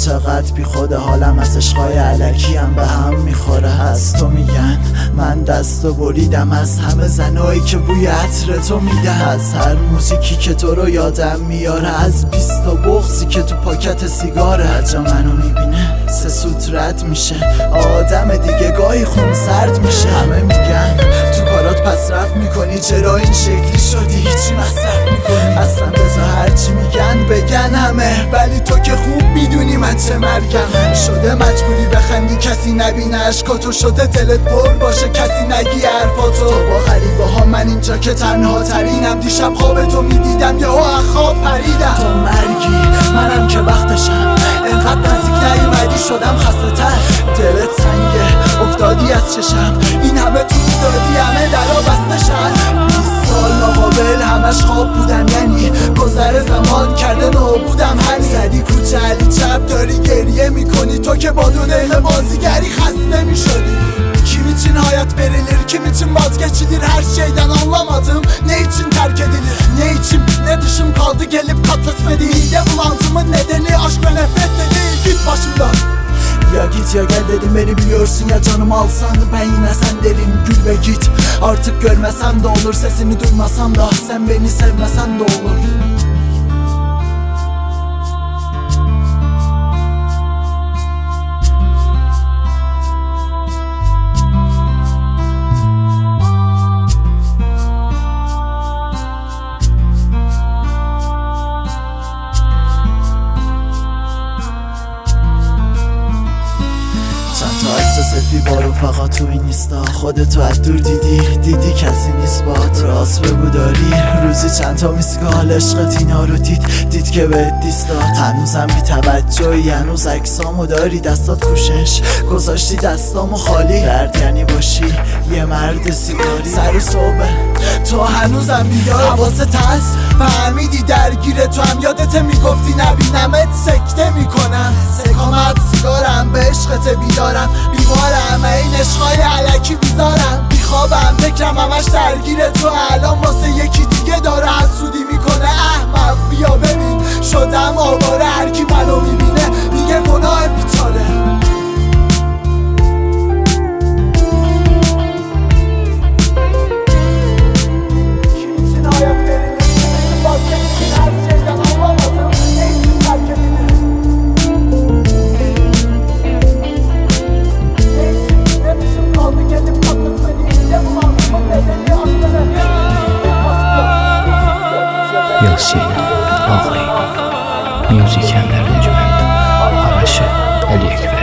چقدر بی خود حالم از عشقای علکی هم به هم میخوره. از تو میگن من دستو بریدم، از همه زنایی که بوی عطر تو میده، از هر موزیکی که تو رو یادم میاره، از 20 تا بغضی که تو پاکت سیگاره. هر جا منو میبینه سه سوت رد میشه، آدم دیگه گاهی خون سرد میشه. همه میگن تو کارات پسرفت میکنی، چرا این شکلی شدی هیچی مصرف میکنی؟ اصلا بذار هرچی میگن بگن همه، ولی تو که خوب میدونی من چه مرگم. شده مجبوری بخندی کسی نبینه اشکاتو، شده دلت پر باشه کسی نگی حرفاتو. تو با غریبه ها من اینجا که تنها ترینم، دیشب خواب تو میدیدم یا خواب پریدم. تو مرگی منم که وقتشم، انقدر نزدیک نیومدی شدم خسته تر. دلت سنگه افتادی از چشم، این همه تو دادی همه درا بستشن. 20 سال ناقابل همش خواب بودم، یعنی گذر زمان کرده نابودم. هم زدی کوچه علی چپ داری گریه میکنی، تو که با 2 دقیقه بازیگری خسته میشدی. Kim için hayat verilir, kim için vazgeçilir, her şeyden anlamadım. Ne için terk edilir, ne içim ne dışım kaldı gelip katletmedi. Hile bulantımın nedeni aşk ve nefret değil, git başımdan. Ya git ya gel dedim, beni biliyorsun ya canımı alsan ben yine sen derim. Gül ve git, artık görmesem de olur, sesini duymasam da, sen beni sevmesen de olur. سفی با رفقا تو این نیستا، خودتو از دور دیدی کسی نیست بات. راست بگو داری روزی چند تا میسگال عشقت اینا رو دید که بهت دیستاد. هنوزم بی توجهی، هنوز عکسامو داری، دستات کوشش گذاشتی دستامو خالی. درد یعنی باشی یه مرد سیگاری، سر صبح تو هنوزم بیدار. حواست هست فهمیدی درگیر تو هم، یادت میگفتی نبینمت سکته میکنم. سکامت سیگارم به عشقت بیدارم، بیمارم این عشقای علکی بیزارم. بیخوابم فکرم همش درگیر تو، الان واسه یکی دیگه داره حسودی میکنه. احمق بیا ببین شدم آواره، هرکی منو میبینه میگه گناه بیچاره. یاسین آقایی، میوزیک اندر انجمن، آرش علی اکبر.